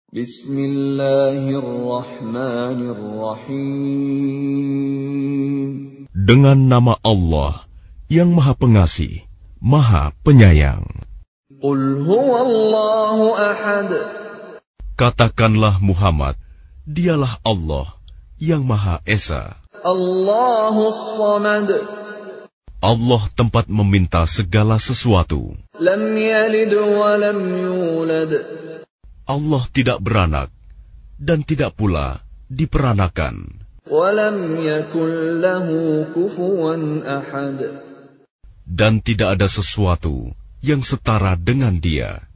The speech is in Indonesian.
Bismillahirrahmanirrahim. Dengan nama Allah yang Maha Pengasih, Maha Penyayang. Qul huwallahu ahad. Katakanlah Muhammad, dialah Allah yang Maha Esa. Allahus Samad. Allah tempat meminta segala sesuatu. Lam yalid wa lam yulad. Allah tidak beranak dan tidak pula diperanakan. Wa lam yakul lahu kufuwan ahad. Dan tidak ada sesuatu yang setara dengan Dia.